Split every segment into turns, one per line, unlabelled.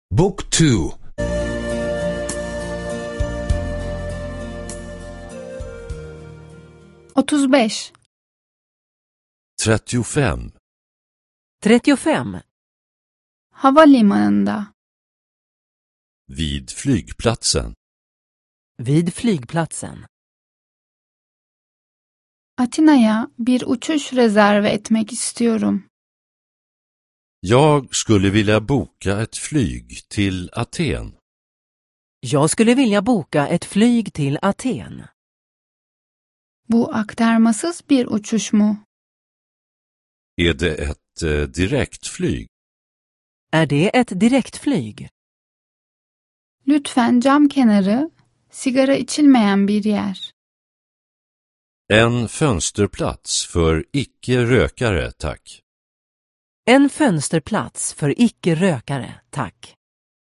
Book 2.
35.
35.
35.
Havalimanında.
Vid flygplatsen.
Vid flygplatsen.
Atina'ya bir uçuş rezerve etmek istiyorum.
Jag skulle vilja boka ett flyg till Aten.
Jag skulle vilja boka ett flyg till Aten.
Bu aktarmasız bir uçuş mu?
Är det ett direktflyg?
Är det ett direktflyg?
Lütfen cam kenarı, sigara içilmeyen bir yer.
En fönsterplats för icke-rökare, tack.
En fönsterplats för icke-rökare, tack.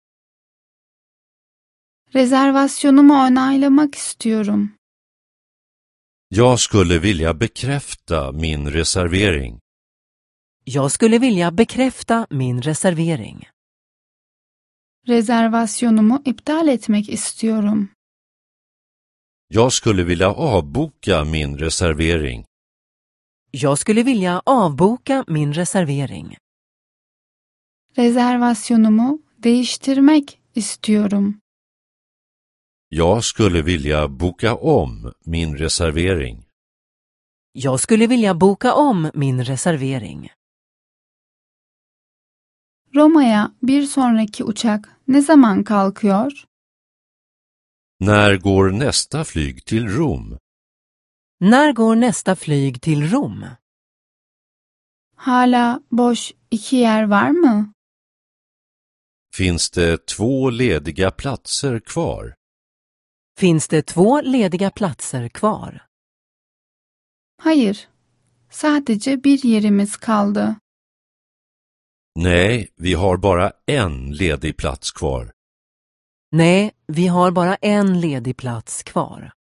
Rezervasyonumu onaylamak istiyorum.
Jag skulle vilja bekräfta min reservering.
Jag skulle vilja bekräfta min reservering.
Rezervasyonumu iptal etmek istiyorum.
Jag skulle vilja avboka min reservering.
Jag skulle vilja avboka min reservering.
Rezervasyonumu değiştirmek istiyorum.
Jag skulle vilja boka om min reservering.
Jag skulle vilja boka om min reservering.
Roma'ya bir sonraki uçak ne zaman kalkıyor?
När går nästa flyg till Rom?
När går nästa flyg till Rom?
Hala boş 2 yer var mı?
Finns det 2 lediga platser kvar?
Finns det 2 lediga platser kvar?
Hayır. Sadece bir yerimiz kaldı.
Nej, vi har bara en ledig plats kvar.
Nej, vi har bara en ledig plats kvar.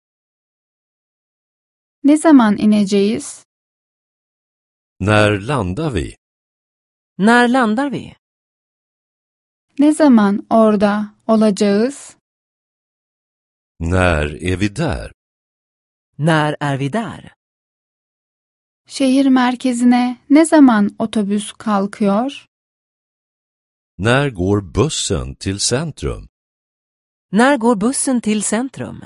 Ne zaman ineceğiz?
När landar vi?
När landar vi?
Ne zaman orada olacağız?
När är vi där?
När är vi där?
Şehir merkezine ne zaman otobüs kalkıyor?
När går bussen till centrum?
När går bussen till centrum?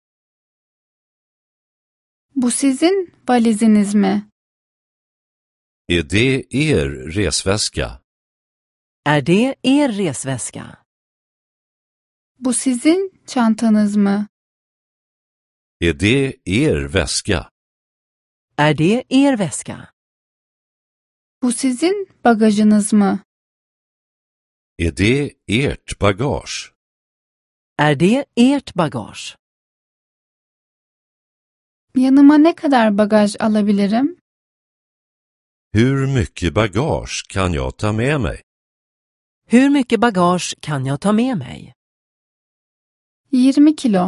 Bu sizin valiziniz mi?
Är det er resväska?
Är det er resväska?
Bu sizin çantanız mı?
Är det er väska?
Är det er väska?
Bu sizin bagajınız mı?
Är det ert bagage?
Är det ert bagage?
Yanıma ne kadar bagaj alabilirim?
Hur mycket bagage kan jag ta med mig?
Hur mycket bagage kan jag ta med mig?
20 kilo.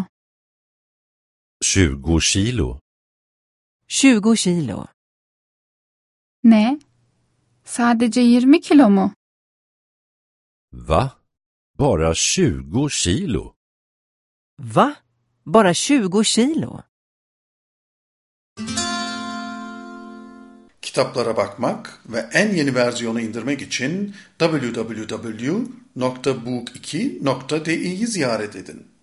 20 kilo.
20 kilo.
Ne? Sadece 20 kilo mu?
Va? Bara 20 kilo?
Va? Bara 20 kilo?
Kitaplara bakmak ve en yeni versiyonu indirmek için www.book2.di'yi ziyaret edin.